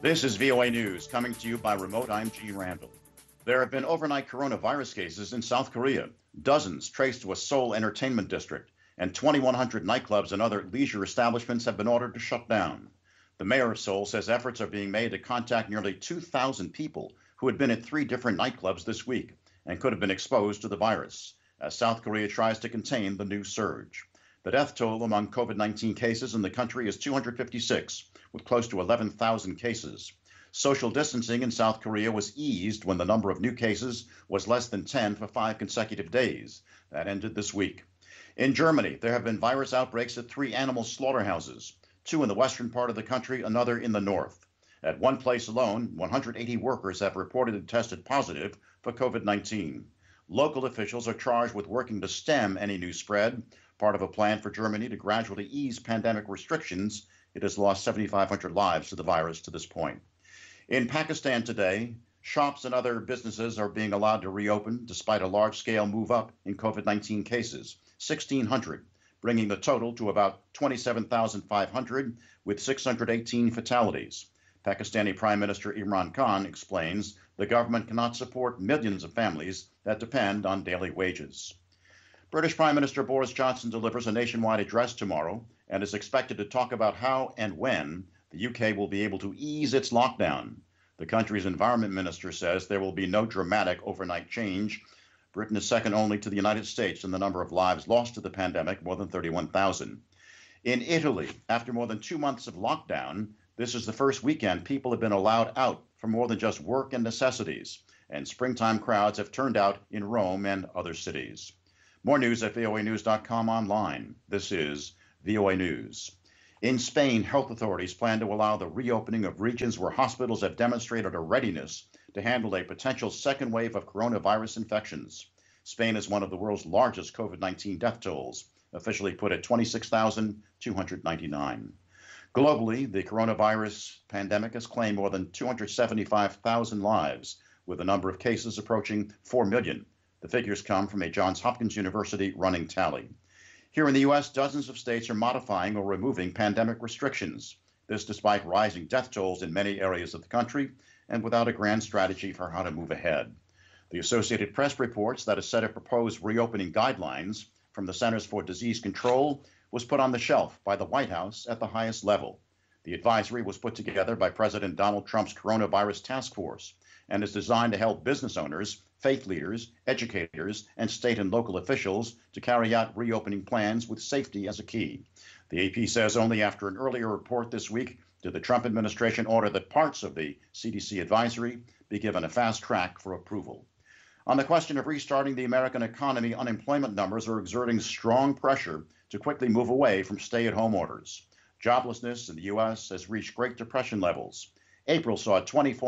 This is VOA News, coming to you by remote. I'm Gene Randall. There have been overnight coronavirus cases in South Korea, dozens traced to a Seoul entertainment district, and 2,100 nightclubs and other leisure establishments have been ordered to shut down. The mayor of Seoul says efforts are being made to contact nearly 2,000 people who had been at 3 different nightclubs this week and could have been exposed to the virus, as South Korea tries to contain the new surge. The death toll among COVID-19 cases in the country is 256, with close to 11,000 cases. Social distancing in South Korea was eased when the number of new cases was less than 10 for 5 consecutive days. That ended this week. In Germany, there have been virus outbreaks at 3 animal slaughterhouses, 2 in the western part of the country, another in the north. At one place alone, 180 workers have reportedly tested positive for COVID-19. Local officials are charged with working to stem any new spread, part of a plan for Germany to gradually ease pandemic restrictions. It has lost 7,500 lives to the virus to this point. In Pakistan today, shops and other businesses are being allowed to reopen despite a large-scale move up in COVID-19 cases, 1,600, bringing the total to about 27,500 with 618 fatalities. Pakistani Prime Minister Imran Khan explains the government cannot support millions of families that depend on daily wages. British Prime Minister Boris Johnson delivers a nationwide address tomorrow and is expected to talk about how and when the UK will be able to ease its lockdown. The country's environment minister says there will be no dramatic overnight change. Britain is second only to the United States in the number of lives lost to the pandemic, more than 31,000. In Italy, after more than 2 months of lockdown, this is the first weekend people have been allowed out for more than just work and necessities, and springtime crowds have turned out in Rome and other cities. More news at voanews.com online. This is VOA News. In Spain, health authorities plan to allow the reopening of regions where hospitals have demonstrated a readiness to handle a potential second wave of coronavirus infections. Spain is one of the world's largest COVID-19 death tolls, officially put at 26,299. Globally, the coronavirus pandemic has claimed more than 275,000 lives, with the number of cases approaching 4 million. The figures come from a Johns Hopkins University running tally. Here in the U.S., dozens of states are modifying or removing pandemic restrictions. This despite rising death tolls in many areas of the country and without a grand strategy for how to move ahead. The Associated Press reports that a set of proposed reopening guidelines from the Centers for Disease Control was put on the shelf by the White House at the highest level. The advisory was put together by President Donald Trump's coronavirus task force and is designed to help business owners, faith leaders, educators, and state and local officials to carry out reopening plans with safety as a key. The AP says only after an earlier report this week did the Trump administration order that parts of the CDC advisory be given a fast track for approval. On the question of restarting the American economy, unemployment numbers are exerting strong pressure to quickly move away from stay-at-home orders. Joblessness in the U.S. has reached Great Depression levels. April saw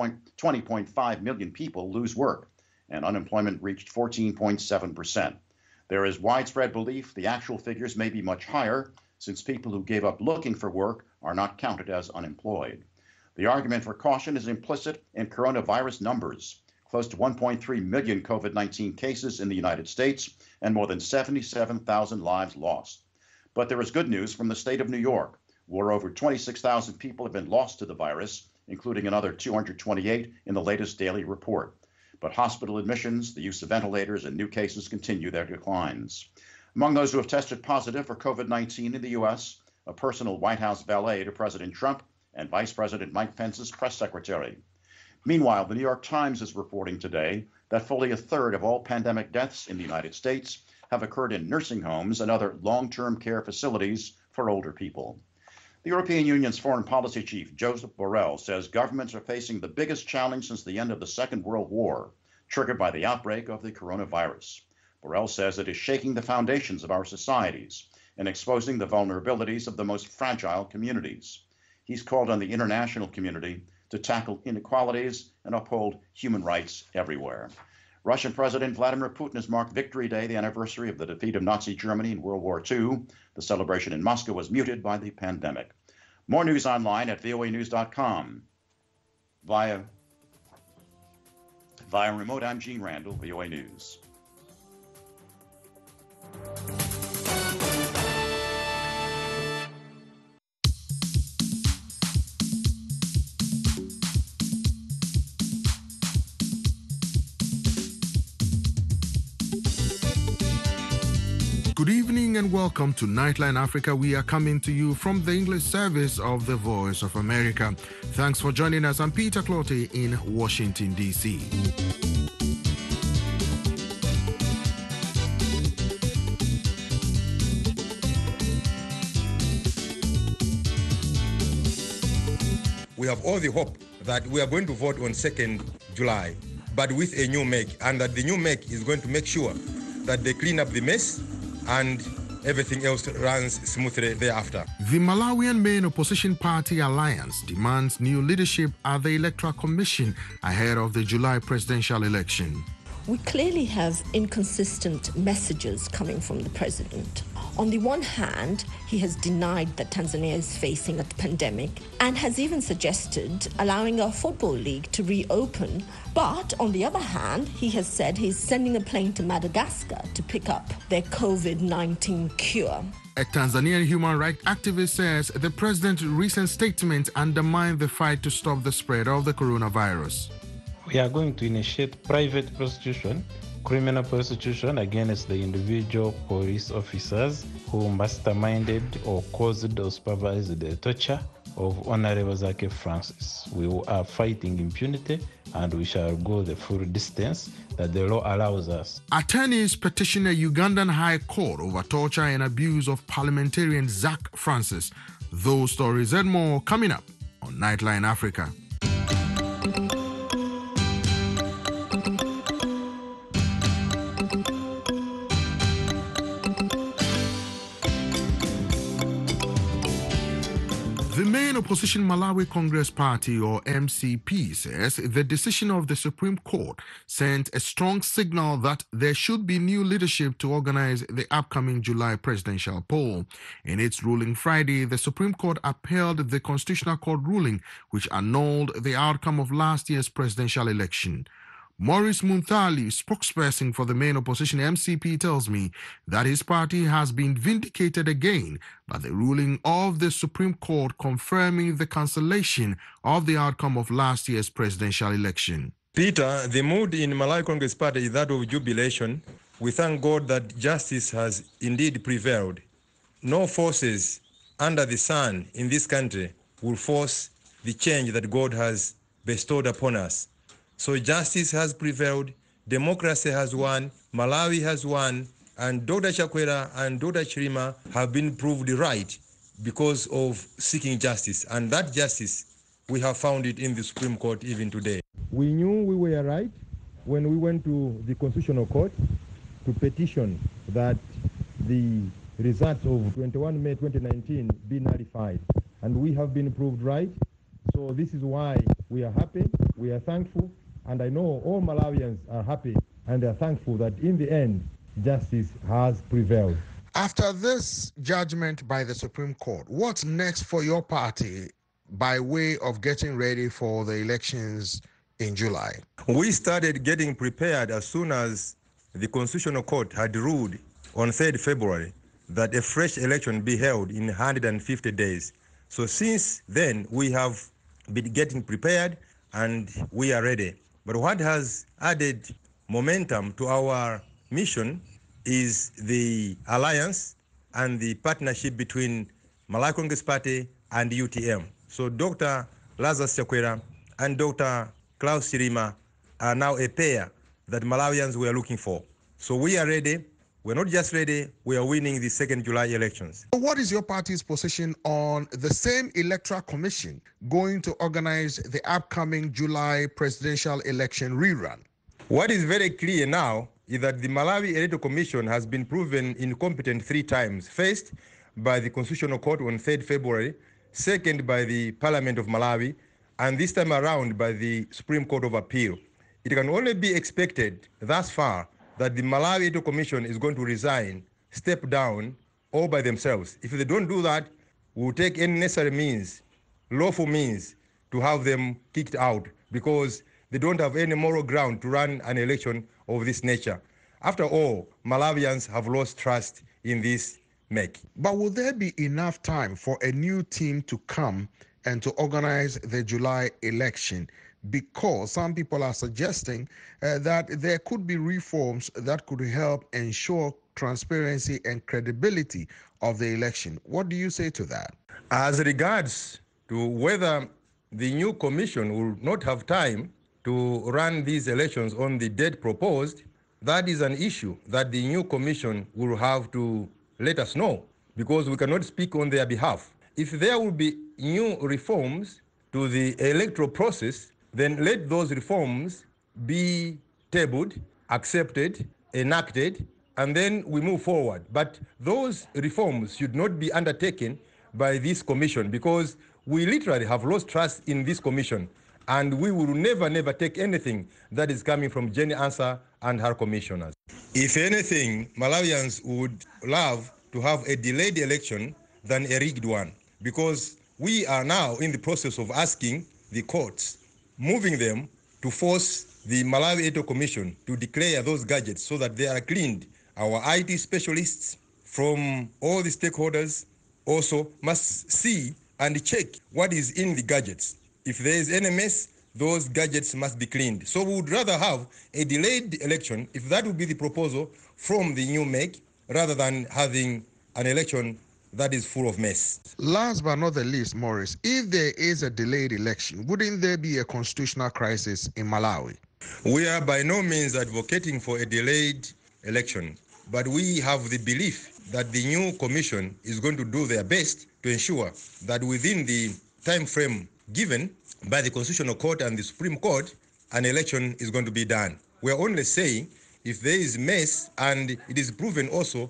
20.5 million people lose work, and unemployment reached 14.7%. There is widespread belief the actual figures may be much higher, since people who gave up looking for work are not counted as unemployed. The argument for caution is implicit in coronavirus numbers. Close to 1.3 million COVID-19 cases in the United States and more than 77,000 lives lost. But there is good news from the state of New York, where over 26,000 people have been lost to the virus, including another 228 in the latest daily report. But hospital admissions, the use of ventilators, and new cases continue their declines. Among those who have tested positive for COVID-19 in the U.S., a personal White House valet to President Trump and Vice President Mike Pence's press secretary. Meanwhile, the New York Times is reporting today that fully a third of all pandemic deaths in the United States have occurred in nursing homes and other long-term care facilities for older people. The European Union's foreign policy chief, Josep Borrell, says governments are facing the biggest challenge since the end of the Second World War, triggered by the outbreak of the coronavirus. Borrell says it is shaking the foundations of our societies and exposing the vulnerabilities of the most fragile communities. He's called on the international community to tackle inequalities and uphold human rights everywhere. Russian President Vladimir Putin has marked Victory Day, the anniversary of the defeat of Nazi Germany in World War II. The celebration in Moscow was muted by the pandemic. More news online at voanews.com. Via remote, I'm Gene Randall, VOA News. Good evening and welcome to Nightline Africa. We are coming to you from the English service of the Voice of America. Thanks for joining us. I'm Peter Clottey in Washington, D.C. We have all the hope that we are going to vote on 2nd July, but with a new MEC, and that the new MEC is going to make sure that they clean up the mess and everything else runs smoothly thereafter. The Malawian main opposition party Alliance demands new leadership at the Electoral Commission ahead of the July presidential election. We clearly have inconsistent messages coming from the president. On the one hand, he has denied that Tanzania is facing a pandemic and has even suggested allowing our football league to reopen. But on the other hand, he has said he's sending a plane to Madagascar to pick up their COVID-19 cure. A Tanzanian human rights activist says the president's recent statement undermined the fight to stop the spread of the coronavirus. We are going to initiate private prosecution, criminal prosecution against the individual police officers who masterminded or caused or supervised the torture of Honorable Zake Francis. We are fighting impunity and we shall go the full distance that the law allows us. Attorneys petition a Ugandan High Court over torture and abuse of parliamentarian Zake Francis. Those stories and more coming up on Nightline Africa. The main opposition Malawi Congress Party, or MCP, says the decision of the Supreme Court sent a strong signal that there should be new leadership to organize the upcoming July presidential poll. In its ruling Friday, the Supreme Court upheld the Constitutional Court ruling, which annulled the outcome of last year's presidential election. Maurice Munthali, spokesperson for the main opposition MCP, tells me that his party has been vindicated again by the ruling of the Supreme Court confirming the cancellation of the outcome of last year's presidential election. Peter, the mood in Malawi Congress Party is that of jubilation. We thank God that justice has indeed prevailed. No forces under the sun in this country will force the change that God has bestowed upon us. So justice has prevailed, democracy has won, Malawi has won, and Dr. Chakwera and Dr. Chilima have been proved right because of seeking justice. And that justice, we have found it in the Supreme Court even today. We knew we were right when we went to the Constitutional Court to petition that the results of 21 May 2019 be nullified. And we have been proved right. So this is why we are happy, we are thankful, and I know all Malawians are happy and they are thankful that in the end, justice has prevailed. After this judgment by the Supreme Court, what's next for your party by way of getting ready for the elections in July? We started getting prepared as soon as the Constitutional Court had ruled on 3rd February that a fresh election be held in 150 days. So since then, we have been getting prepared and we are ready. But what has added momentum to our mission is the alliance and the partnership between Malawi Congress Party and UTM. So Dr. Lazarus Chakwera and Dr. Klaus Chilima are now a pair that Malawians were looking for. So we are ready. We're not just ready, we are winning the 2nd July elections. What is your party's position on the same Electoral Commission going to organize the upcoming July presidential election rerun? What is very clear now is that the Malawi Electoral Commission has been proven incompetent 3 times. First, by the Constitutional Court on 3rd February, second by the Parliament of Malawi, and this time around by the Supreme Court of Appeal. It can only be expected thus far that the Malawi Electoral Commission is going to resign, step down, all by themselves. If they don't do that, we'll take any necessary means, lawful means, to have them kicked out because they don't have any moral ground to run an election of this nature. After all, Malawians have lost trust in this MEC. But will there be enough time for a new team to come and to organize the July election? Because some people are suggesting that there could be reforms that could help ensure transparency and credibility of the election. What do you say to that? As regards to whether the new commission will not have time to run these elections on the date proposed, that is an issue that the new commission will have to let us know, because we cannot speak on their behalf. If there will be new reforms to the electoral process, then let those reforms be tabled, accepted, enacted, and then we move forward. But those reforms should not be undertaken by this commission, because we literally have lost trust in this commission, and we will never take anything that is coming from Jenny Ansah and her commissioners. If anything, Malawians would love to have a delayed election than a rigged one, because we are now in the process of asking the courts, moving them to force the Malawi Electoral Commission to declare those gadgets so that they are cleaned. Our IT specialists from all the stakeholders also must see and check what is in the gadgets. If there is any mess, those gadgets must be cleaned. So we would rather have a delayed election, if that would be the proposal from the new MEC, rather than having an election that is full of mess. Last but not the least, Maurice, if there is a delayed election, wouldn't there be a constitutional crisis in Malawi? We are by no means advocating for a delayed election, but we have the belief that the new commission is going to do their best to ensure that within the time frame given by the Constitutional Court and the Supreme Court, an election is going to be done. We are only saying if there is mess and it is proven also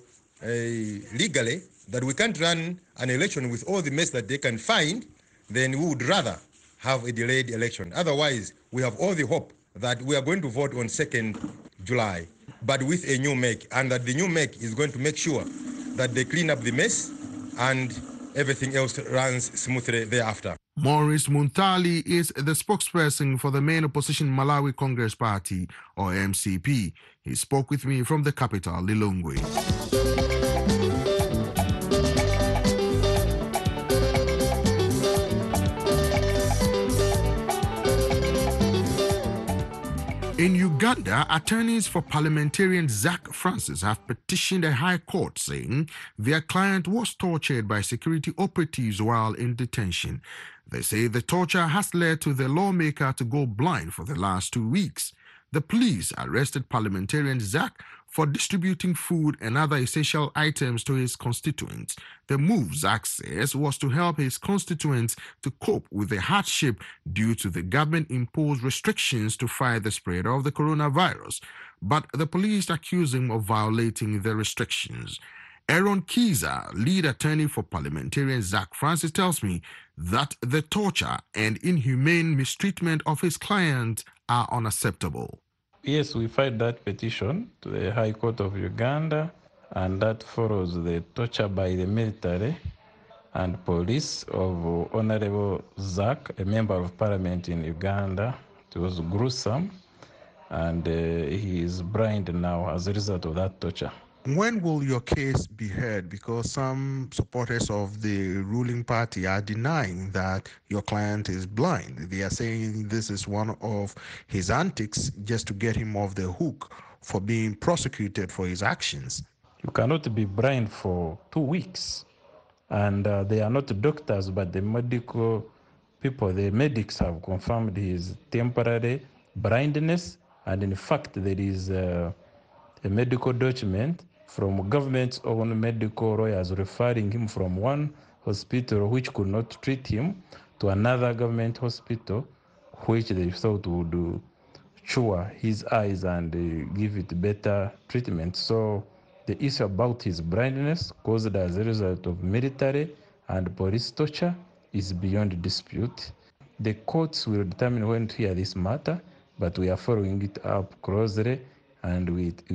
legally that we can't run an election with all the mess that they can find, then we would rather have a delayed election. Otherwise, we have all the hope that we are going to vote on 2nd July, but with a new MEC, and that the new MEC is going to make sure that they clean up the mess and everything else runs smoothly thereafter. Maurice Muntali is the spokesperson for the main opposition Malawi Congress Party, or MCP. He spoke with me from the capital, Lilongwe. In Uganda, attorneys for parliamentarian Zach Francis have petitioned a high court saying their client was tortured by security operatives while in detention. They say the torture has led to the lawmaker to go blind for the last 2 weeks. The police arrested parliamentarian Zach for distributing food and other essential items to his constituents. The move, Zach says, was to help his constituents to cope with the hardship due to the government-imposed restrictions to fight the spread of the coronavirus. But the police accuse him of violating the restrictions. Aaron Kiza, lead attorney for parliamentarian Zach Francis, tells me that the torture and inhumane mistreatment of his client are unacceptable. Yes, we filed that petition to the High Court of Uganda, and that follows the torture by the military and police of Honorable Zach, a member of parliament in Uganda. It was gruesome, and he is blind now as a result of that torture. When will your case be heard? Because some supporters of the ruling party are denying that your client is blind. They are saying this is one of his antics just to get him off the hook for being prosecuted for his actions. You cannot be blind for 2 weeks. And they are not doctors, but the medical people, the medics have confirmed his temporary blindness. And in fact, there is a medical document from government's own medical lawyers referring him from one hospital which could not treat him to another government hospital which they thought would cure his eyes and give it better treatment. So the issue about his blindness caused as a result of military and police torture is beyond dispute. The courts will determine when to hear this matter, but we are following it up closely. And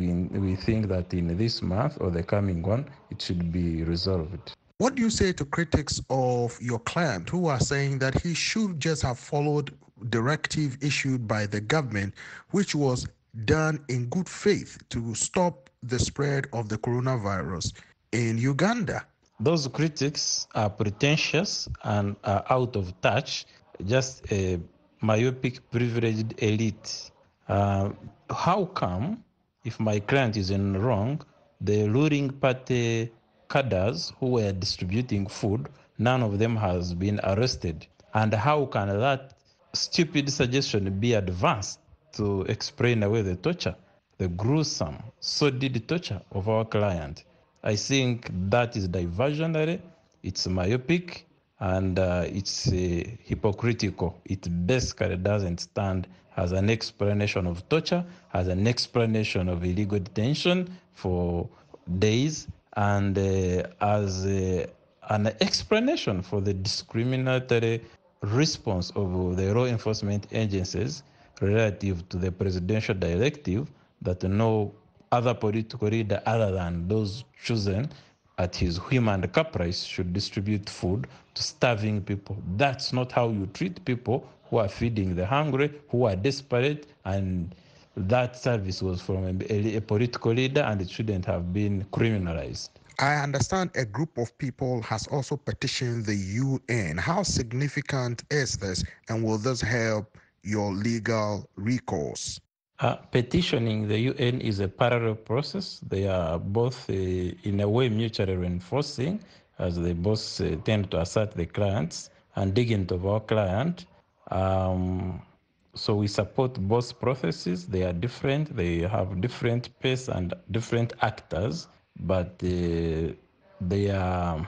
we think that in this month or the coming one, it should be resolved. What do you say to critics of your client who are saying that he should just have followed directive issued by the government, which was done in good faith to stop the spread of the coronavirus in Uganda? Those critics are pretentious and are out of touch, just a myopic, privileged elite. How come, if my client is in wrong, the ruling party cadres who were distributing food, none of them has been arrested. And how can that stupid suggestion be advanced to explain away the torture, the gruesome, sordid torture of our client? I think that is diversionary, it's myopic, and it's hypocritical. It basically doesn't stand as an explanation of torture, as an explanation of illegal detention for days, and as an explanation for the discriminatory response of the law enforcement agencies relative to the presidential directive that no other political leader other than those chosen at his whim and caprice should distribute food to starving people. That's not how you treat people who are feeding the hungry, who are desperate, and that service was from a political leader and it shouldn't have been criminalized. I understand a group of people has also petitioned the UN. How significant is this, and will this help your legal recourse? Petitioning the UN is a parallel process. They are both, in a way, mutually reinforcing, as they both tend to assert the clients and dig into our client. So we support both processes. They are different. They have different pace and different actors, but they are,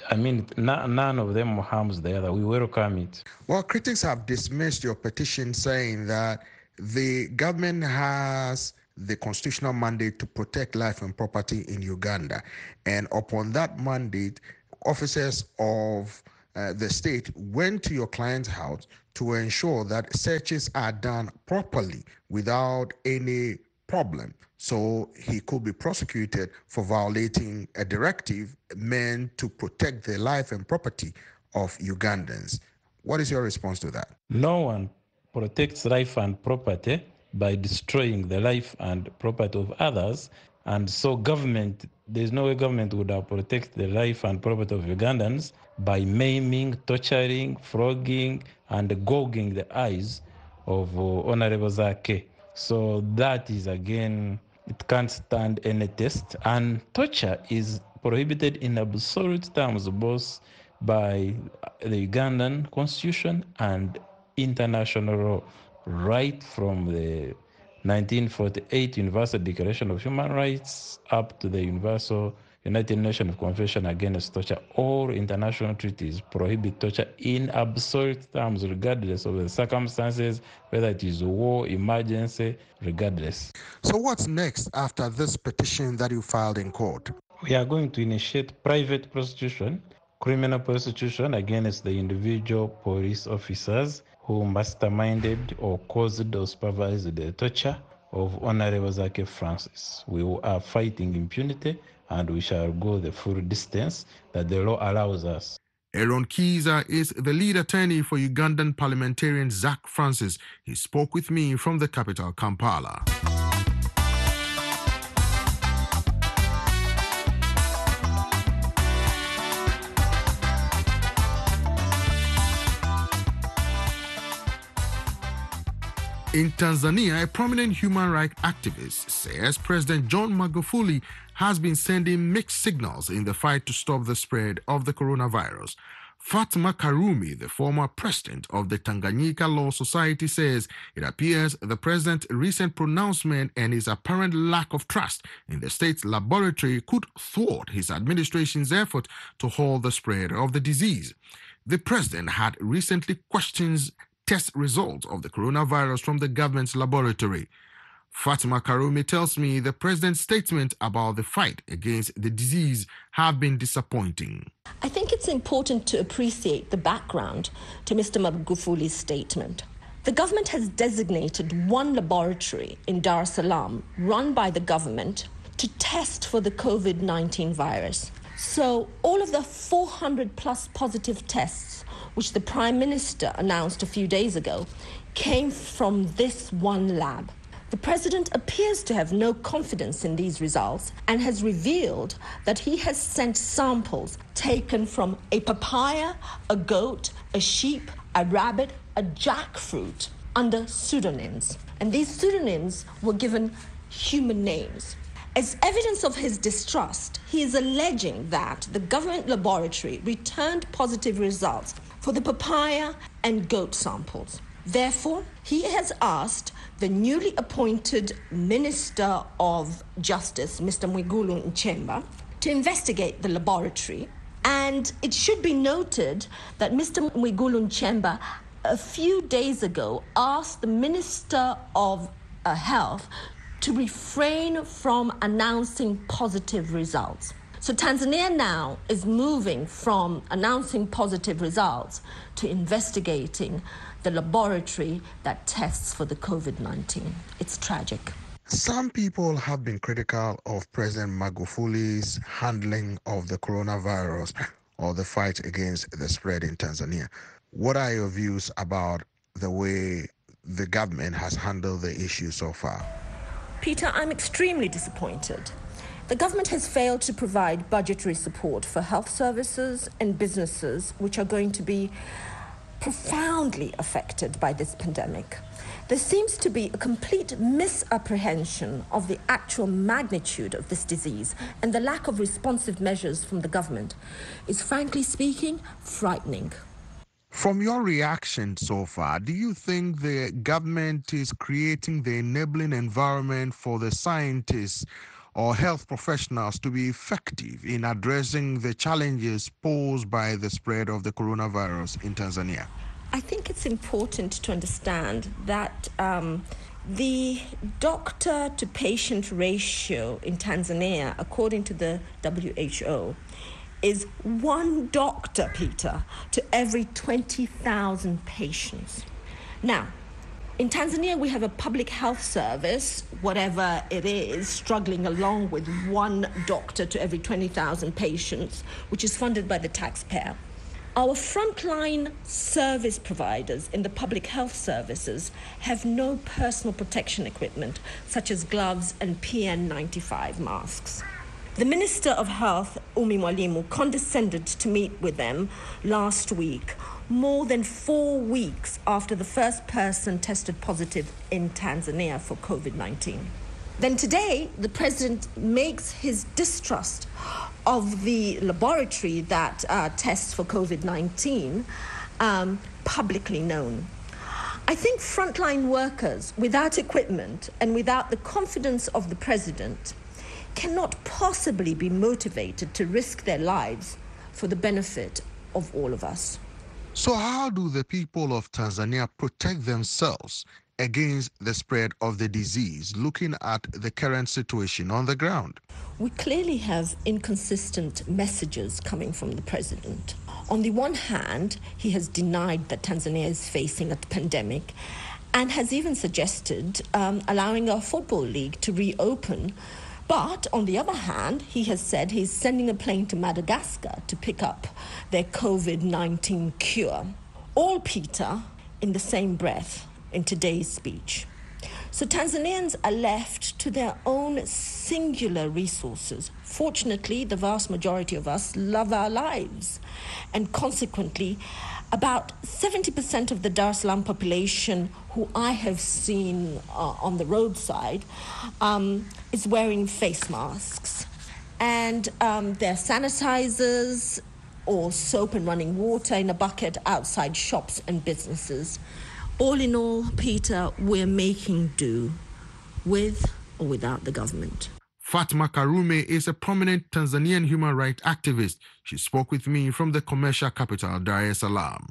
none of them harms the other. We welcome it. Well, critics have dismissed your petition, saying that the government has the constitutional mandate to protect life and property in Uganda. And upon that mandate, officers of the state went to your client's house to ensure that searches are done properly without any problem. So he could be prosecuted for violating a directive meant to protect the life and property of Ugandans. What is your response to that? No one protects life and property by destroying the life and property of others. And so there's no way government would have protected the life and property of Ugandans by maiming, torturing, flogging, and gouging the eyes of Honorable Zake. So that is, again, it can't stand any test. And torture is prohibited in absolute terms, both by the Ugandan constitution and international law, right from the 1948 Universal Declaration of Human Rights up to the Universal United Nations Convention Against Torture. All international treaties prohibit torture in absolute terms, regardless of the circumstances, whether it is war, emergency, regardless. So what's next after this petition that you filed in court? We are going to initiate private prosecution, criminal prosecution against the individual police officers who masterminded or caused or supervised the torture of Honorable Zake Francis. We are fighting impunity, and we shall go the full distance that the law allows us. Aaron Kiza is the lead attorney for Ugandan parliamentarian Zake Francis. He spoke with me from the capital, Kampala. In Tanzania, a prominent human rights activist says President John Magufuli has been sending mixed signals in the fight to stop the spread of the coronavirus. Fatma Karume, the former president of the Tanganyika Law Society, says it appears the president's recent pronouncement and his apparent lack of trust in the state's laboratory could thwart his administration's effort to halt the spread of the disease. The president had recently questioned test results of the coronavirus from the government's laboratory. Fatima Karume tells me the president's statement about the fight against the disease have been disappointing. I think it's important to appreciate the background to Mr. Magufuli's statement. The government has designated one laboratory in Dar es Salaam, run by the government, to test for the COVID-19 virus. So all of the 400 plus positive tests which the Prime Minister announced a few days ago, came from this one lab. The President appears to have no confidence in these results and has revealed that he has sent samples taken from a papaya, a goat, a sheep, a rabbit, a jackfruit under pseudonyms. And these pseudonyms were given human names. As evidence of his distrust, he is alleging that the government laboratory returned positive results for the papaya and goat samples. Therefore, he has asked the newly appointed Minister of Justice, Mr. Mwigulu Nchemba, to investigate the laboratory. And it should be noted that Mr. Mwigulu Nchemba, a few days ago, asked the Minister of Health to refrain from announcing positive results. So Tanzania now is moving from announcing positive results to investigating the laboratory that tests for the COVID-19. It's tragic. Some people have been critical of President Magufuli's handling of the coronavirus or the fight against the spread in Tanzania. What are your views about the way the government has handled the issue so far? Peter, I'm extremely disappointed. The government has failed to provide budgetary support for health services and businesses which are going to be profoundly affected by this pandemic. There seems to be a complete misapprehension of the actual magnitude of this disease, and the lack of responsive measures from the government is, frankly speaking, frightening. From your reaction so far, do you think the government is creating the enabling environment for the scientists or health professionals to be effective in addressing the challenges posed by the spread of the coronavirus in Tanzania? I think it's important to understand that the doctor-to-patient ratio in Tanzania, according to the WHO, is one doctor, Peter, to every 20,000 patients. Now, in Tanzania, we have a public health service, whatever it is, struggling along with one doctor to every 20,000 patients, which is funded by the taxpayer. Our frontline service providers in the public health services have no personal protection equipment, such as gloves and PN95 masks. The Minister of Health, Umi Mwalimu, condescended to meet with them last week, more than 4 weeks after the first person tested positive in Tanzania for COVID-19. Then today, the president makes his distrust of the laboratory that tests for COVID-19 publicly known. I think frontline workers without equipment and without the confidence of the president cannot possibly be motivated to risk their lives for the benefit of all of us. So how do the people of Tanzania protect themselves against the spread of the disease, looking at the current situation on the ground? We clearly have inconsistent messages coming from the president. On the one hand, he has denied that Tanzania is facing a pandemic and has even suggested allowing our football league to reopen. But on the other hand, he has said he's sending a plane to Madagascar to pick up their COVID-19 cure. All, Peter, in the same breath in today's speech. So Tanzanians are left to their own singular resources. Fortunately, the vast majority of us love our lives. And consequently, about 70% of the Dar es Salaam population who I have seen on the roadside is wearing face masks. And their sanitizers or soap and running water in a bucket outside shops and businesses. All in all, Peter, we're making do with or without the government. Fatma Karume is a prominent Tanzanian human rights activist. She spoke with me from the commercial capital, Dar es Salaam.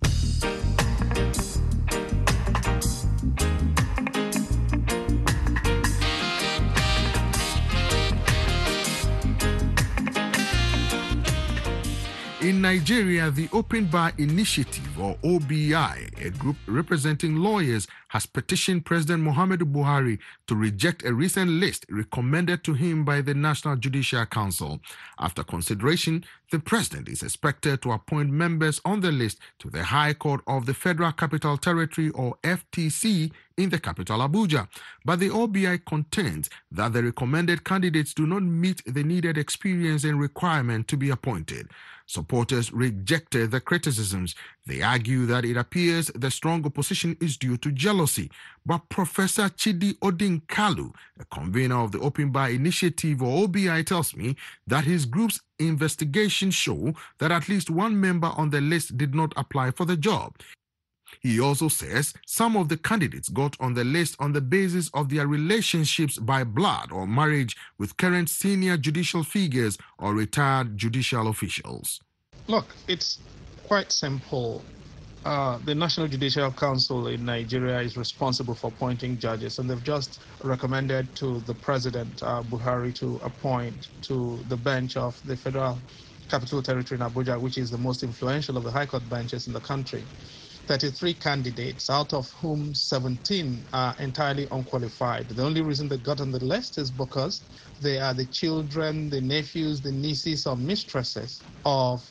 In Nigeria, the Open Bar Initiative, or OBI, a group representing lawyers, has petitioned President Muhammadu Buhari to reject a recent list recommended to him by the National Judicial Council. After consideration, the president is expected to appoint members on the list to the High Court of the Federal Capital Territory, or FTC, in the capital Abuja. But the OBI contends that the recommended candidates do not meet the needed experience and requirement to be appointed. Supporters rejected the criticisms, They argue that it appears the strong opposition is due to jealousy. But Professor Chidi Odin Kalu, a convener of the Open Bar Initiative or OBI, tells me that his group's investigations show that at least one member on the list did not apply for the job. He also says some of the candidates got on the list on the basis of their relationships by blood or marriage with current senior judicial figures or retired judicial officials. Look, it's quite simple. The National Judicial Council in Nigeria is responsible for appointing judges, and they've just recommended to the President, Buhari, to appoint to the bench of the Federal Capital Territory in Abuja, which is the most influential of the High Court benches in the country. 33 candidates, out of whom 17 are entirely unqualified. The only reason they got on the list is because they are the children, the nephews, the nieces, or mistresses of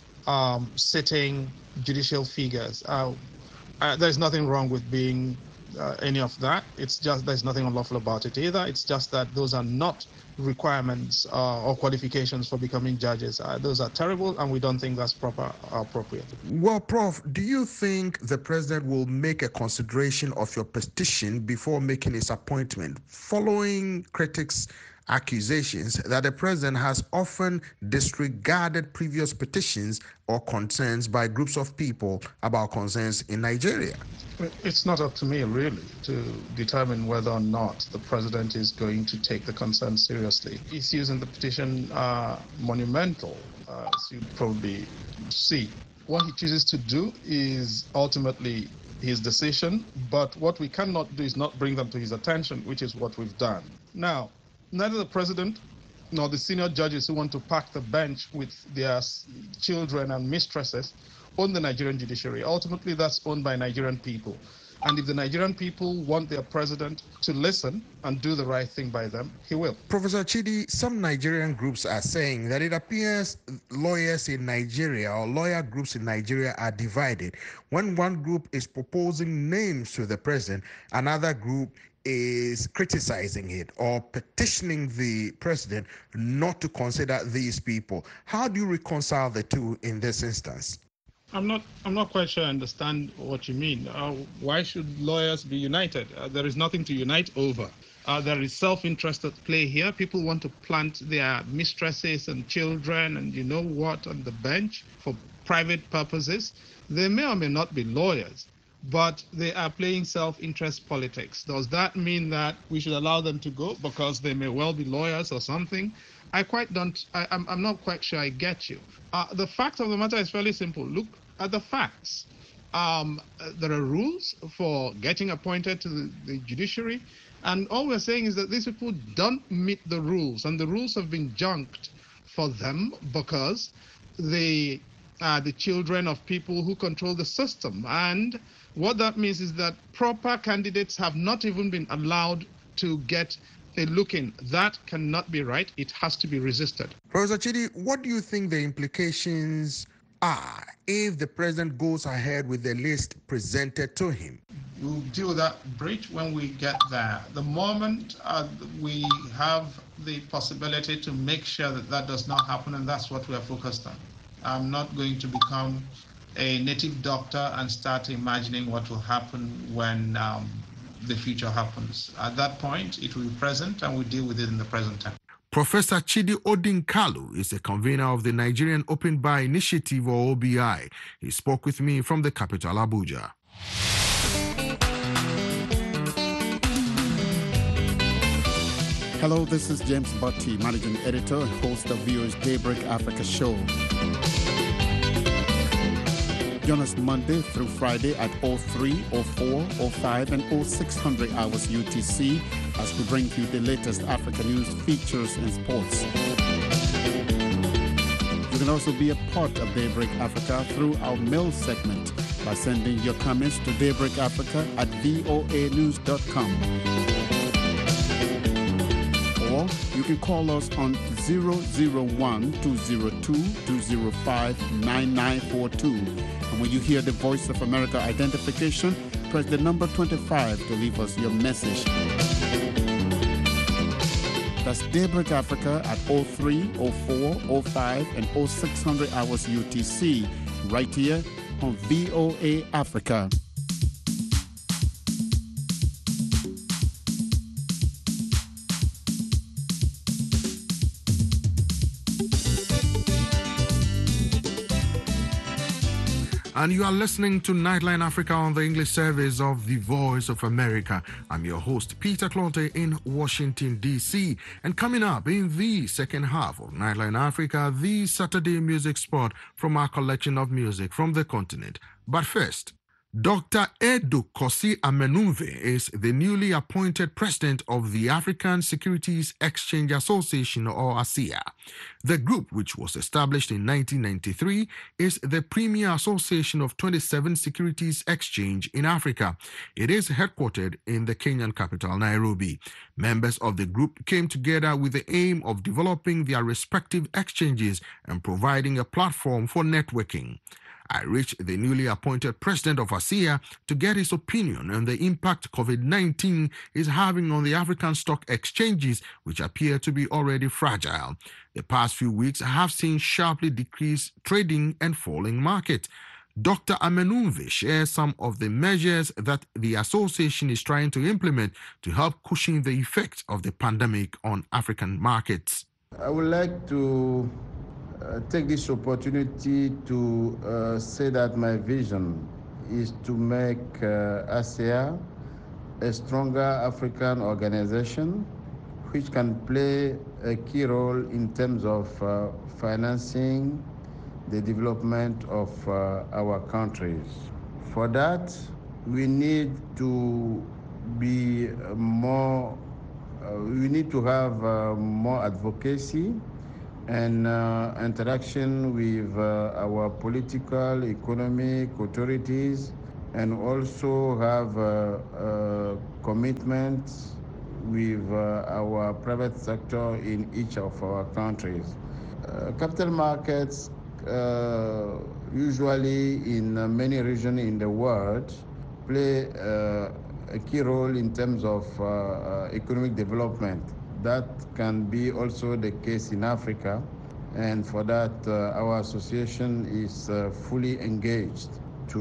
sitting judicial figures. There's nothing wrong with being any of that. It's just there's nothing unlawful about it either. It's just that those are not requirements or qualifications for becoming judges. Those are terrible, and we don't think that's proper or appropriate. Well, Prof, do you think the president will make a consideration of your petition before making his appointment, following critics' accusations that the president has often disregarded previous petitions or concerns by groups of people about concerns in Nigeria? It's not up to me, really, to determine whether or not the president is going to take the concern seriously. Issues in the petition are monumental, as you probably see. What he chooses to do is ultimately his decision, but what we cannot do is not bring them to his attention, which is what we've done. Now, neither the president nor the senior judges who want to pack the bench with their children and mistresses own the Nigerian judiciary. Ultimately, that's owned by Nigerian people. And if the Nigerian people want their president to listen and do the right thing by them, he will. Professor Chidi, some Nigerian groups are saying that it appears lawyers in Nigeria or lawyer groups in Nigeria are divided. When one group is proposing names to the president, another group is criticizing it or petitioning the president not to consider these people. How do you reconcile the two in this instance? I'm not quite sure I understand what you mean. Why should lawyers be united? There is nothing to unite over. There is self-interest at play here. People want to plant their mistresses and children and you know what on the bench for private purposes. They may or may not be lawyers, but they are playing self-interest politics. Does that mean that we should allow them to go because they may well be lawyers or something? I'm not quite sure I get you. The fact of the matter is fairly simple. Look at the facts. There are rules for getting appointed to the judiciary, and all we're saying is that these people don't meet the rules, and the rules have been junked for them because they are the children of people who control the system. And what that means is that proper candidates have not even been allowed to get a look in. That cannot be right. It has to be resisted. Professor Chidi, what do you think the implications are if the president goes ahead with the list presented to him? We'll deal with that bridge when we get there. The moment we have the possibility to make sure that that does not happen, and that's what we are focused on. I'm not going to become a native doctor and start imagining what will happen when the future happens. At that point, it will be present and we'll deal with it in the present time. Professor Chidi Odin Kalu is a convener of the Nigerian Open Bar Initiative or OBI. He spoke with me from the capital, Abuja. Hello, this is James Botti, Managing Editor and host of VOA's Daybreak Africa show. Join us Monday through Friday at 03, 04, 05, and 0600 hours UTC as we bring you the latest African news, features, and sports. You can also be a part of Daybreak Africa through our mail segment by sending your comments to daybreakafrica@voanews.com. Or you can call us on 001-202-205-9942. And when you hear the Voice of America identification, press the number 25 to leave us your message. That's Daybreak Africa at 03, 04, 05, and 0600 hours UTC, right here on VOA Africa. And you are listening to Nightline Africa on the English service of the Voice of America. I'm your host, Peter Clontey in Washington, D.C. And coming up in the second half of Nightline Africa, the Saturday music spot from our collection of music from the continent. But first, Dr. Edu Kosi Amenumve is the newly appointed president of the African Securities Exchange Association, or ASEA. The group, which was established in 1993, is the premier association of 27 securities exchange in Africa. It is headquartered in the Kenyan capital, Nairobi. Members of the group came together with the aim of developing their respective exchanges and providing a platform for networking. I reached the newly appointed president of ASEA to get his opinion on the impact COVID-19 is having on the African stock exchanges, which appear to be already fragile. The past few weeks have seen sharply decreased trading and falling markets. Dr. Amenumve shares some of the measures that the association is trying to implement to help cushion the effects of the pandemic on African markets. I would like to take this opportunity to say that my vision is to make ASEA a stronger African organization which can play a key role in terms of financing the development of our countries. For that, we need to be more, we need to have more advocacy and interaction with our political, economic authorities, and also have commitments with our private sector in each of our countries. Capital markets usually in many regions in the world play a key role in terms of economic development. That can be also the case in Africa, and for that our association is fully engaged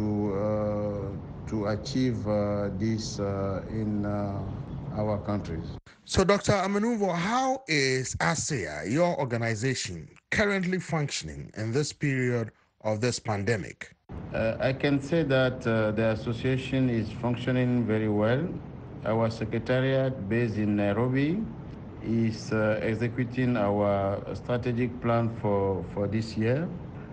to achieve this in our countries. So, Dr. Amenumve, how is ASEA, your organization, currently functioning in this period of this pandemic? I can say that the association is functioning very well. Our secretariat based in Nairobi is executing our strategic plan for this year.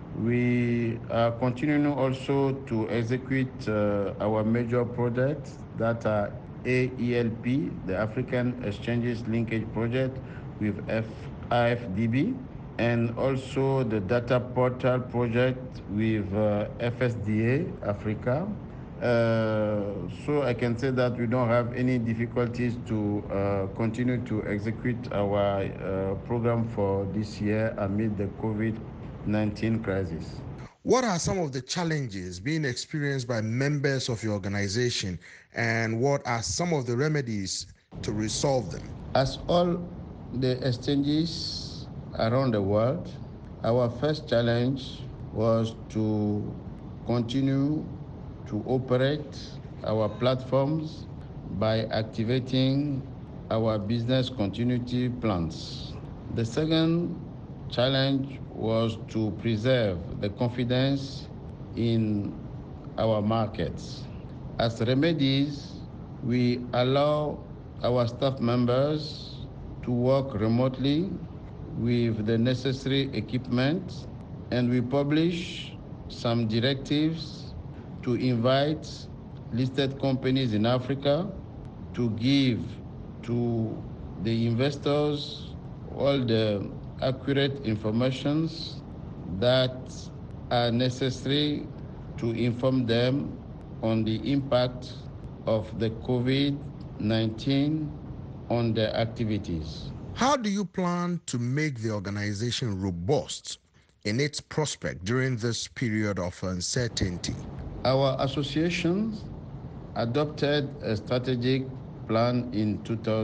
We are continuing also to execute our major projects that are AELP, the African Exchanges Linkage Project with IFDB, and also the data portal project with FSDA Africa. So I can say that we don't have any difficulties to continue to execute our program for this year amid the COVID-19 crisis. What are some of the challenges being experienced by members of your organization, and what are some of the remedies to resolve them? As all the exchanges around the world, our first challenge was to continue to operate our platforms by activating our business continuity plans. The second challenge was to preserve the confidence in our markets. As remedies, we allow our staff members to work remotely with the necessary equipment, and we publish some directives to invite listed companies in Africa to give to the investors all the accurate informations that are necessary to inform them on the impact of the COVID-19 on their activities. How do you plan to make the organization robust in its prospect during this period of uncertainty? Our association adopted a strategic plan in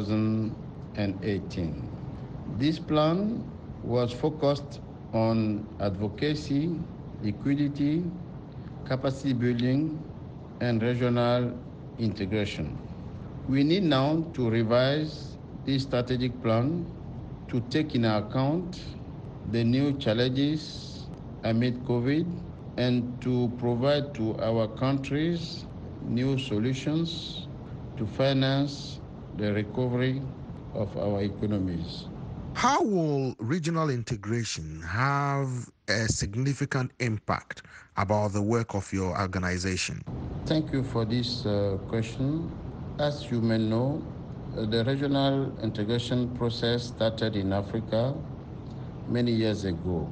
2018. This plan was focused on advocacy, liquidity, capacity building, and regional integration. We need now to revise this strategic plan to take into account the new challenges amid COVID and to provide to our countries new solutions to finance the recovery of our economies. How will regional integration have a significant impact about the work of your organization? Thank you for this question. As you may know, the regional integration process started in Africa many years ago.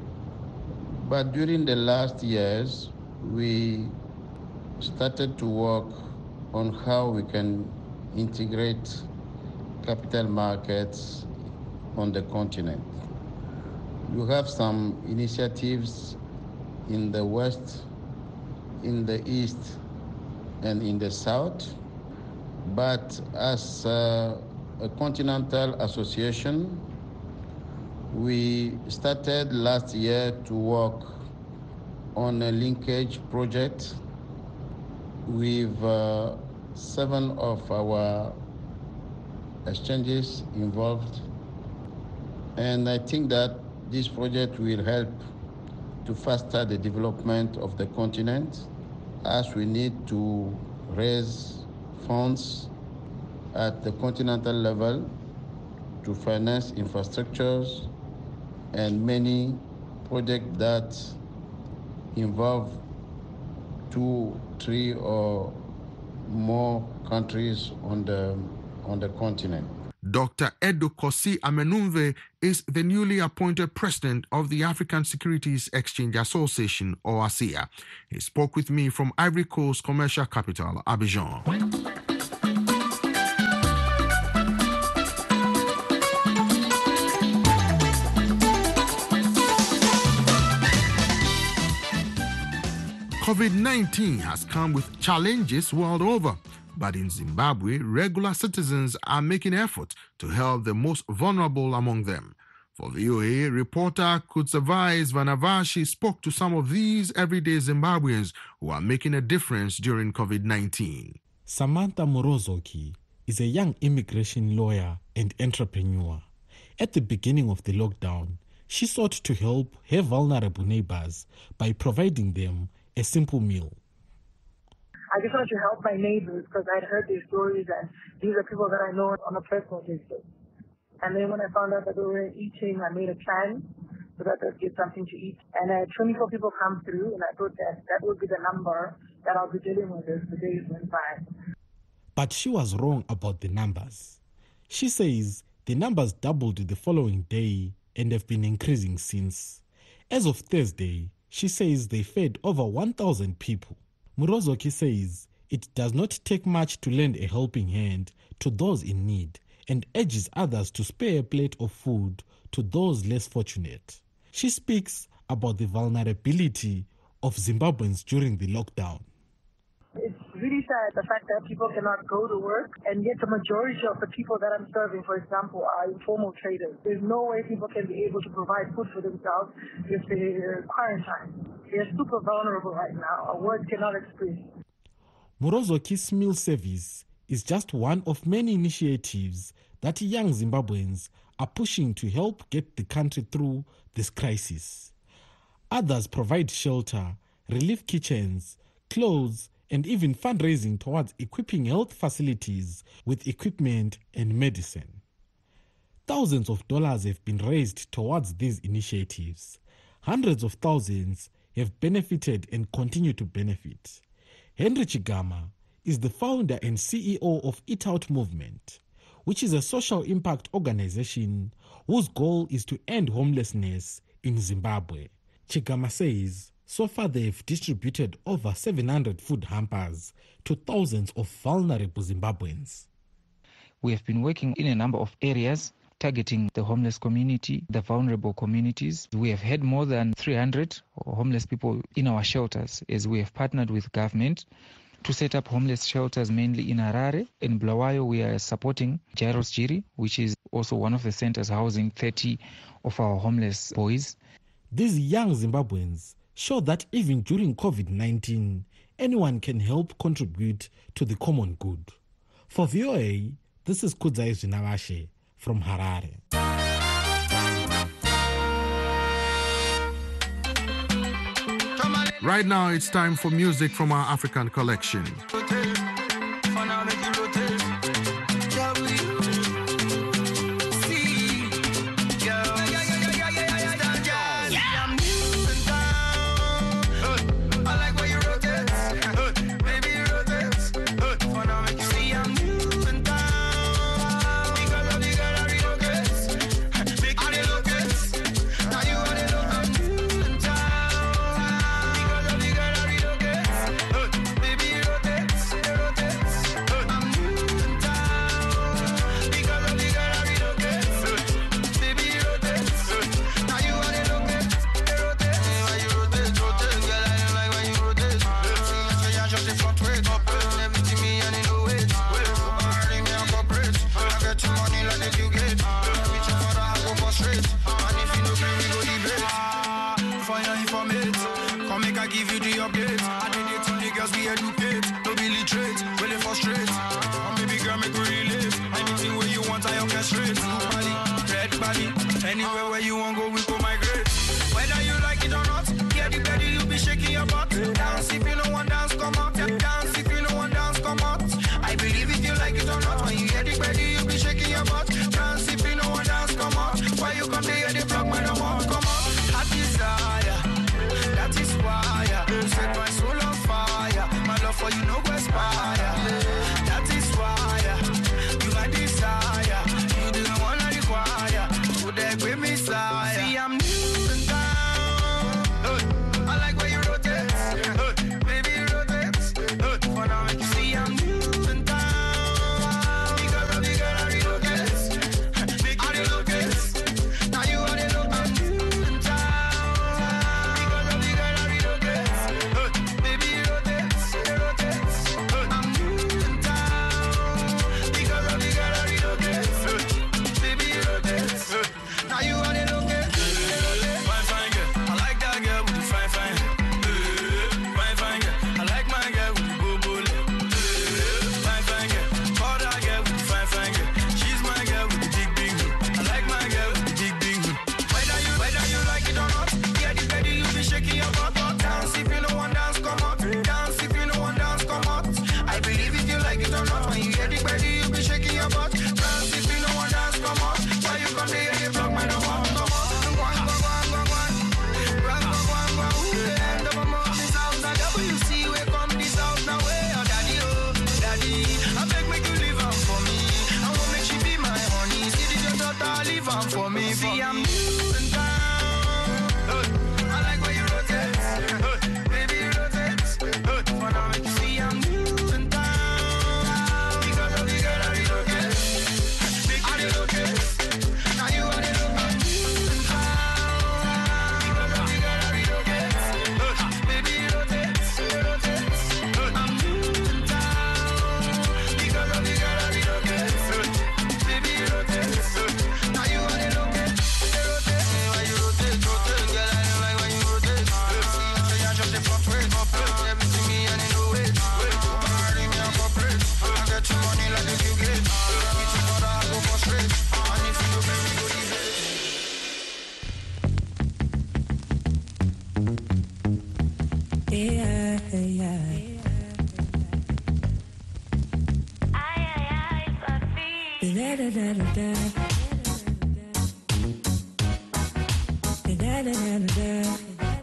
But during the last years, we started to work on how we can integrate capital markets on the continent. You have some initiatives in the West, in the East, and in the South. But as a continental association, we started last year to work on a linkage project with 7 of our exchanges involved. And I think that this project will help to foster the development of the continent, as we need to raise funds at the continental level to finance infrastructures and many projects that involve 2, 3, or more countries on the continent. Dr. Edo Kosi Amenumve is the newly appointed president of the African Securities Exchange Association, or ASEA. He spoke with me from Ivory Coast commercial capital, Abidjan. COVID-19 has come with challenges world over. But in Zimbabwe, regular citizens are making efforts to help the most vulnerable among them. For VOA, reporter Kutsavais Vanavashi spoke to some of these everyday Zimbabweans who are making a difference during COVID-19. Samantha Morozoki is a young immigration lawyer and entrepreneur. At the beginning of the lockdown, she sought to help her vulnerable neighbors by providing them a simple meal. I just wanted to help my neighbors because I'd heard these stories, and these are people that I know on a personal basis. And then when I found out that they were eating, I made a plan so that they'd get something to eat. And I had 24 people come through, and I thought that would be the number that I'll be dealing with as the days went by. But she was wrong about the numbers. She says the numbers doubled the following day and have been increasing since. As of Thursday, she says they fed over 1,000 people. Murozoki says it does not take much to lend a helping hand to those in need and urges others to spare a plate of food to those less fortunate. She speaks about the vulnerability of Zimbabweans during the lockdown. It's really sad, the fact that people cannot go to work, and yet the majority of the people that I'm serving, for example, are informal traders. There's no way people can be able to provide food for themselves if they're quarantined. They're super vulnerable right now. A word cannot express. Murozoki's meal service is just one of many initiatives that young Zimbabweans are pushing to help get the country through this crisis. Others provide shelter, relief kitchens, clothes, and even fundraising towards equipping health facilities with equipment and medicine. Thousands of dollars have been raised towards these initiatives. Hundreds of thousands have benefited and continue to benefit. Henry Chigama is the founder and CEO of Eat Out Movement, which is a social impact organization whose goal is to end homelessness in Zimbabwe. Chigama says so far they've distributed over 700 food hampers to thousands of vulnerable Zimbabweans. We have been working in a number of areas targeting the homeless community, the vulnerable communities. We have had more than 300 homeless people in our shelters as we have partnered with government to set up homeless shelters mainly in Harare. In Bulawayo, we are supporting Jairus Jiri, which is also one of the centers housing 30 of our homeless boys. These young Zimbabweans show that even during COVID-19, anyone can help contribute to the common good. For VOA, this is Kudzai Zinawashe from Harare. Right now, it's time for music from our African collection. Anywhere where you want go, we go migrate. Whether you like it or not, get the belly, you be shaking your butt. Dance if you know one dance, come out. Dance if you know one dance, come out. I believe if you like it or not, when you get the belly, you be shaking your butt. Dance if you know one dance, come out. Why you come there, the block, man, I want come out. Hot desire, that is why you set my soul on fire. My love for you, no go expire. That is why you my desire. You the one I require. With me side. See, I'm new and down. I like where you rotate. Baby, you rotate. For now, make you see I'm new and down. Because of the girl I relocate. Make you relocate. Now you are the look. I'm new and down. Because of the girl I relocate. Baby, you rotate. I'm new and down. Because of the girl I relocate. Baby, you rotate. Now you are the looking fine, fine girl. I like that girl with the fine, fine. Fine, fine girl. I like my girl with the boo-boo. Fine, fine girl. Call that girl with the fine, fine girl. She's my girl with the big, big hood. I like my girl with the big, big hood. Whether you like it or not, yeah, the belly you be shaking your butt. Dance if you know one dance, come out. Dance if you know one dance, come out. I believe if you like it or not, when you hear the belly you be shaking your butt. Dance if you know one dance, come out. Why you come there, you block my door. For me, see, I'm new and down. I like where you rotate. Baby, you rotate. For now, make you see, I'm new and down. Because of the girl I relocate. Make you relocate. Now you are the look. I'm new and down. Because of the girl I relocate. Baby, you rotate. I'm new and down. Because of the girl I relocate. Baby, you rotate. Now you are the look. Why you rotate, girl, I don't like when you rotate. See, I just the front way, everything me and in the way. Already me a corporate. I get your money like if you get. Get your mother, I go for straight. And if you pay me, go leave it. Yeah, yeah. Da da da da da. Da da da da da.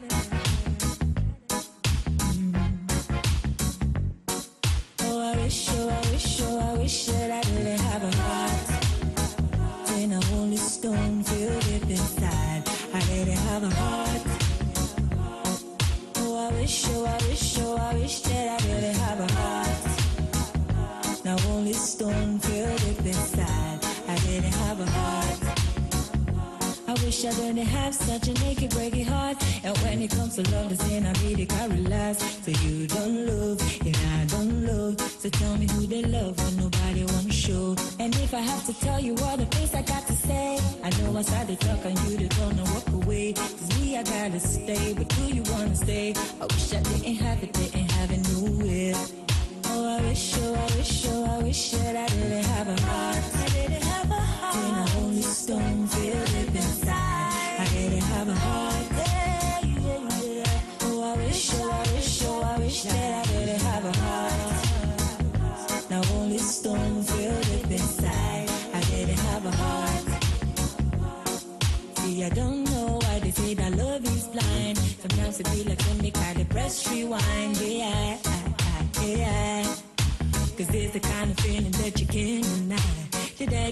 Oh, I wish that I didn't have a heart. Then a holy stone filled deep inside. I didn't have a heart. Oh, I wish that I didn't have a heart. Now only stone filled deep inside. I didn't have a heart. I wish I didn't have such a naked, breaky heart. And when it comes to love, the sin I really can't relax. So you don't love, and I don't love. So So tell me who they love when nobody wants to show. And if I have to tell you all the things I got to say, I know once I talk on you, they're gonna walk away. Cause me, I gotta stay, but do you wanna stay? I wish I didn't have it nowhere. Oh, I wish that I didn't have a heart. I didn't have a heart. Then I only stone filled deep inside. I didn't have a heart. Oh, I wish that I didn't have a heart. Now only stone filled deep inside. I didn't have a heart. See, I don't know why they say that love is blind. Sometimes it feel like when they kind of press rewind. Yeah. Cause there's the kind of feeling that you can't deny. Today.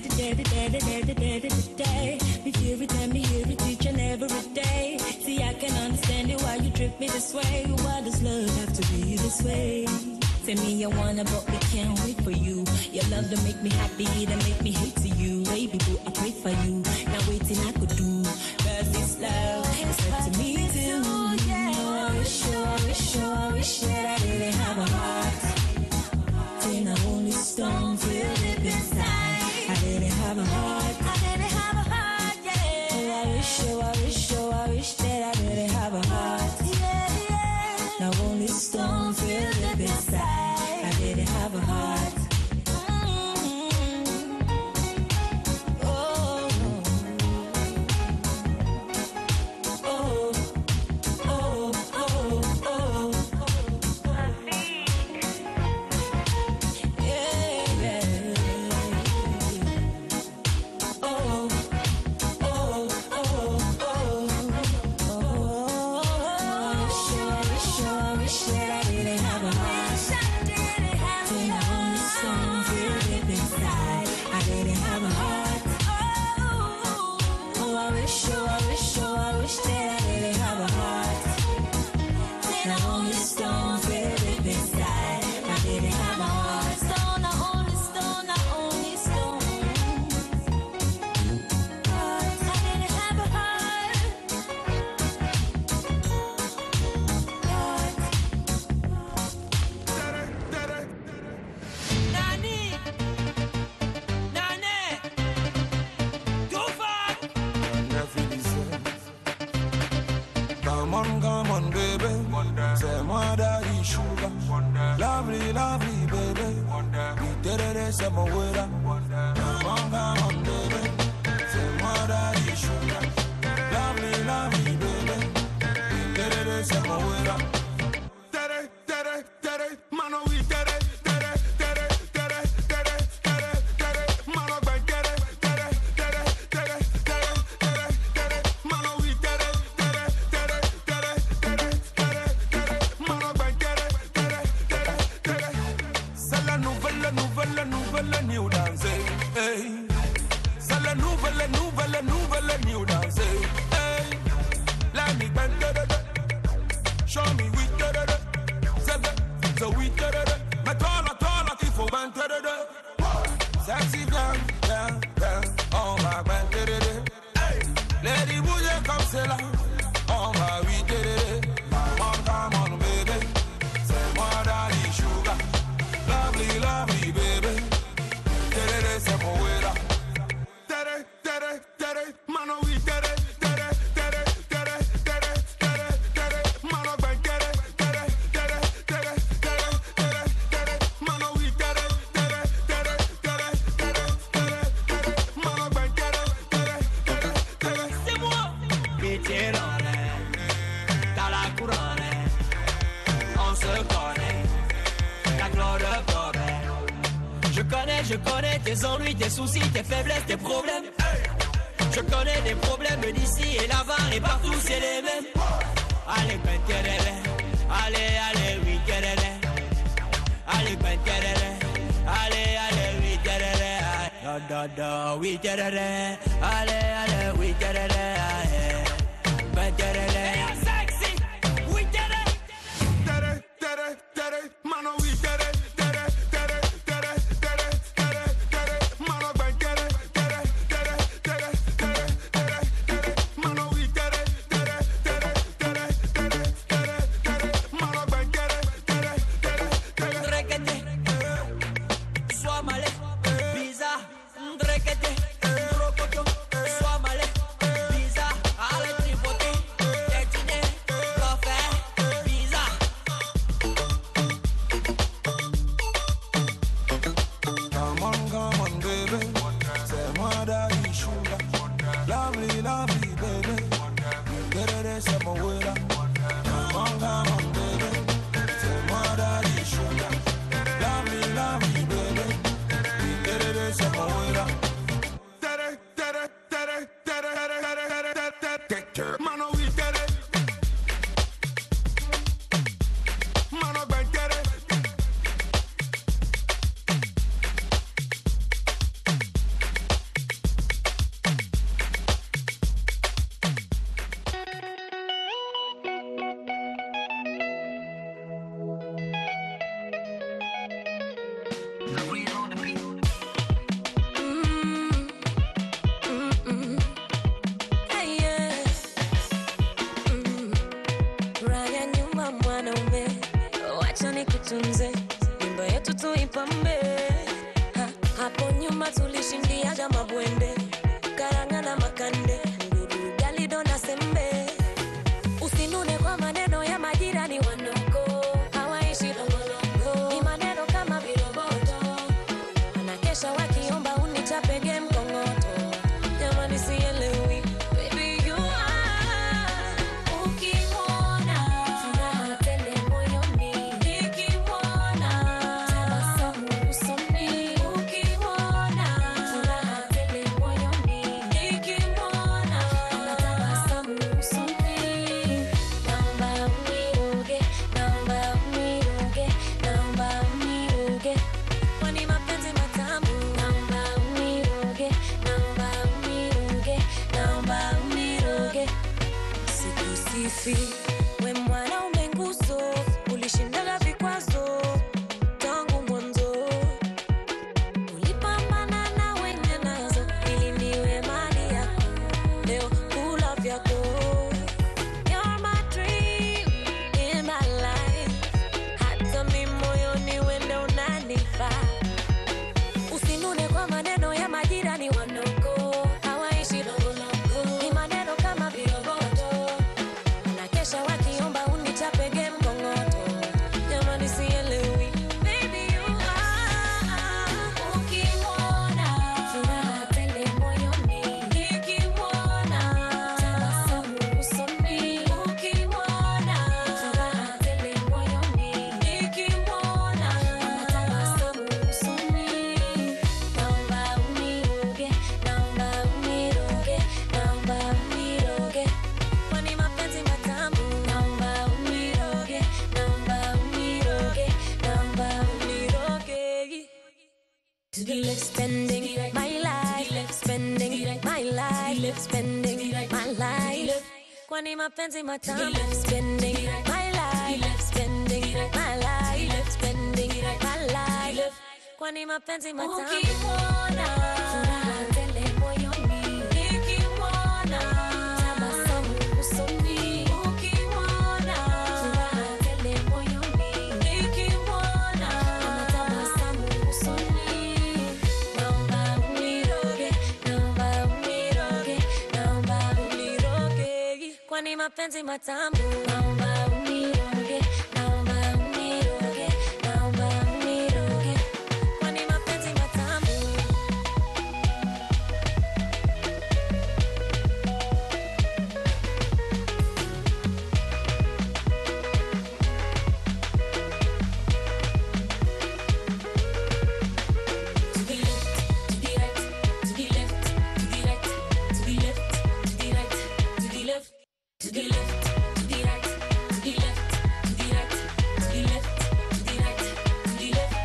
Me feel it and me hear it each and every day. See, I can understand it why you trip me this way. Why does love have to be this way? Say me I wanna, but we can't wait for you. Your love to make me happy, to make me hate to you. Baby boo, I pray for you. Now waiting I could do. Cause this love is up to me too. Yeah. I wish that I didn't have a heart. Then I only stone filled deep inside. I didn't have a heart. Yeah. Oh, I wish that I didn't have a heart. Yeah. Now only stone filled deep inside. I didn't have a heart. Je connais tes ennuis, tes soucis, tes faiblesses, tes problèmes. Je connais des problèmes d'ici et là-bas et partout c'est les mêmes. Allez, allez, oui, allez, allez, oui, oui, allez, oui, sexy, oui, mano, oui, pambe. Hapo nyuma tulishindia jama bwende, karanga na makande, nguru gali dona sembe. Usinune kwa maneno ya majirani wanoko, hawaishi longolongo, ni maneno kama viroboto. Wanakesha wakiomba unichapege mkongoto, jamani sielewi. Baby you are, ukimwona furaha tele moyoni, nikimwona tabasamu usoni, ukimwona furaha tele moyoni, nikimwona tabasamu usoni. Naomba uniruge, naomba uniruge, naomba uniruge, kwani mapenzi matamu. Naomba uniruge, naomba uniruge, naomba uniruge. Sikusifi, we mwanaume nguzo, ulishindaga vikwazo tangu mwanzo. Ulipambana na wenye nazo, ili niwe mali yako, leo kula vyako. You're my dream in my life, hata mi moyoni wende unanifaa. Usinune kwa maneno ya majirani wanoko, hawaishi longolongo, ni maneno kama viroboto. Wanakesha wakiomba unichapege mkongoto, jamani sielewi. Baby you are, ukimwona furaha tele moyoni, nikimwona tabasamu usoni, ukimwona furaha tele moyoni, nikimwona tabasamu usoni. Naomba uniruge, naomba uniruge, naomba uniruge, kwani mapenzi matamu. Naomba uniruge, naomba uniruge, naomba uniruge. To the left, spending my life, spending my life, spending my life, kwani mapenzi matamu. Spending my life, spending my life, spending my life, kwani mapenzi matamu. Ukimwona furaha tele moyoni, nikimwona tabasamu usoni, ukimwona furaha tele moyoni, nikimwona tabasamu usoni. Naomba uniruge, naomba uniruge, naomba uniruge, kwani mapenzi matamu. Naomba uniruge, naomba uniruge, naomba uniruge, kwani mapenzi matamu. To the left, to the right, to the left, to the right, to the left, to the right, to the left, to the left, to the right, to the left, to the right, to the left, to the right, to the left.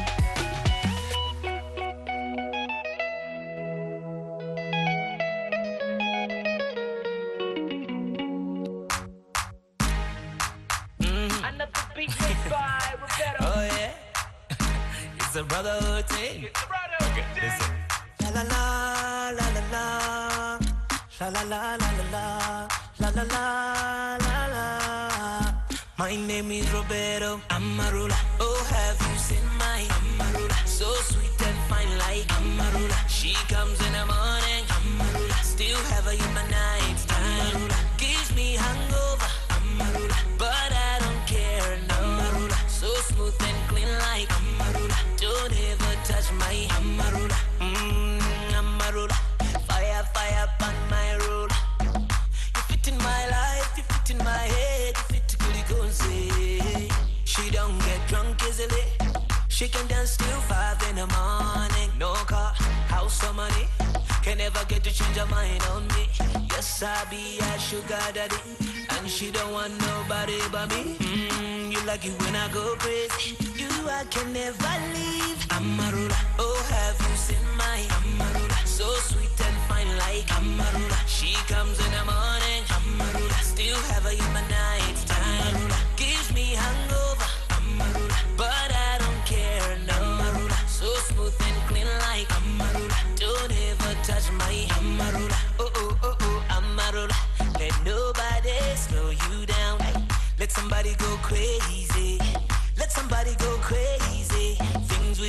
Oh yeah, it's a brotherhood thing. Listen. La la la la la la, la la la la la la, la la la la. My name is Roberto Amarula. Oh, have you seen my Amarula? So sweet and fine like Amarula. She comes in the morning, Amarula. Still have her in my night time. Amarula gives me hangover, Amarula, but I don't care, no. Amarula so smooth and clean like Amarula. Don't ever touch my Amarula. Amarula, fire, fire on my roller. You fit in my life, you fit in my head, you fit to go say. She don't get drunk easily. She can dance till 5 in the morning. No car, house or money, can never get to change her mind on me. Yes, I be a sugar daddy, and she don't want nobody but me. You like it when I go crazy. You I can never leave. Amarula, oh have you seen my Amarula? So sweet and fine like Amarula. She comes in the morning, Amarula. Still have her in my night time. Amarula gives me hangover, Amarula, but I don't care, no. Amarula so smooth and clean like Amarula. Don't ever touch my Amarula. Oh oh oh oh Amarula. Let nobody slow you down. Let somebody go crazy. Let somebody go crazy. Things we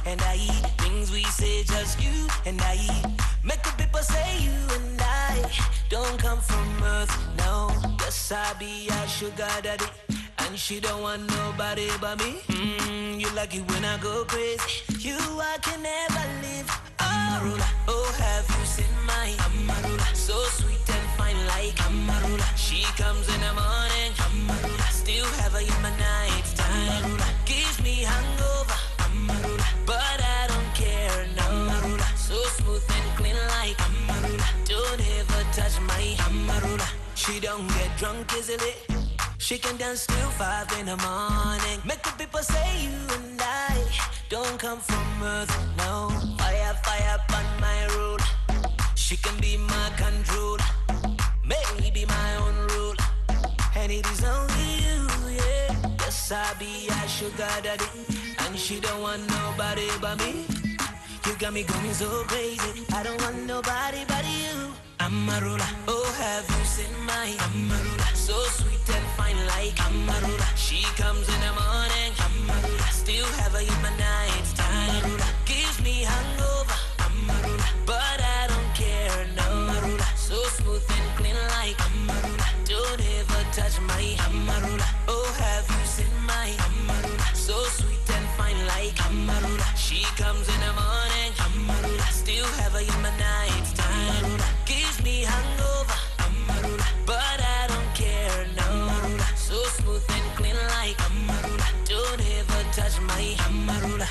and I. Things we say, just you and I. Make the people say you and I don't come from earth, no. Yes, I be a sugar daddy, and she don't want nobody but me. You like it when I go crazy. You I can never live. Amarula, oh have you seen my Amarula? So sweet and fine like Amarula. She comes in the morning, Amarula. Still have her in my night time. Amarula gives me hangover, Amarula, but I don't care, no. Amarula so smooth and clean like Amarula. Don't ever touch my Amarula. She don't get drunk easily. She can dance till 5 in the morning. Make the people say you and I don't come from earth, no. Fire, fire upon my road. She can be my control, maybe my own rule. And it is only you, yeah. Yes, I be a sugar daddy, and she don't want nobody but me. You got me going so crazy. I don't want nobody but you. Amarula, oh have you seen my Amarula? So sweet and fine like Amarula. She comes in the morning, Amarula. Still have her in my night time. Amarula gives me hangover, Amarula, but I don't care, no. Amarula so smooth and clean like Amarula. Don't ever touch my Amarula. Oh have you seen my Amarula? So sweet and fine like Amarula. She comes in the morning, Amarula. Still have her in my night time. Amarula gives me hangover, Amarula, but I don't care, no. Amarula so smooth and clean like Amarula. Don't ever touch my Amarula.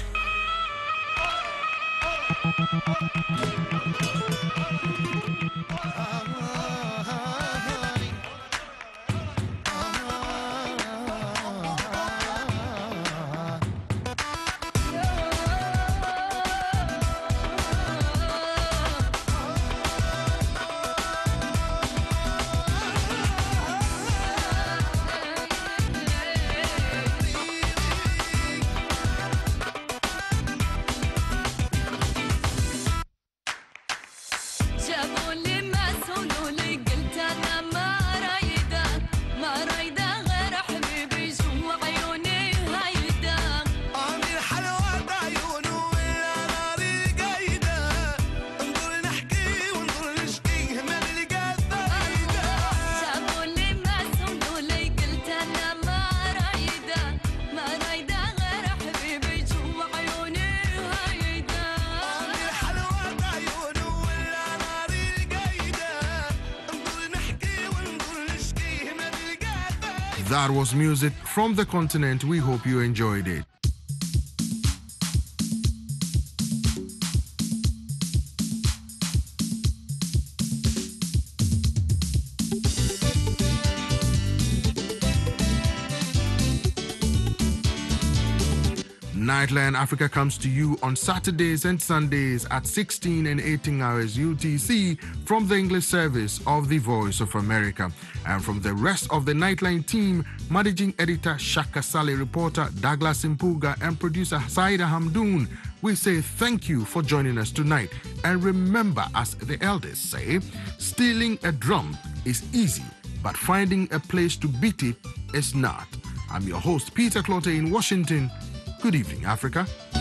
That was music from the continent. We hope you enjoyed it. Nightline Africa comes to you on Saturdays and Sundays at 16 and 18 hours UTC from the English service of the Voice of America. And from the rest of the Nightline team, managing editor Shaka Saleh, reporter Douglas Impuga, and producer Saida Hamdoun, we say thank you for joining us tonight. And remember, as the elders say, stealing a drum is easy, but finding a place to beat it is not. I'm your host, Peter Clotte in Washington. Good evening, Africa.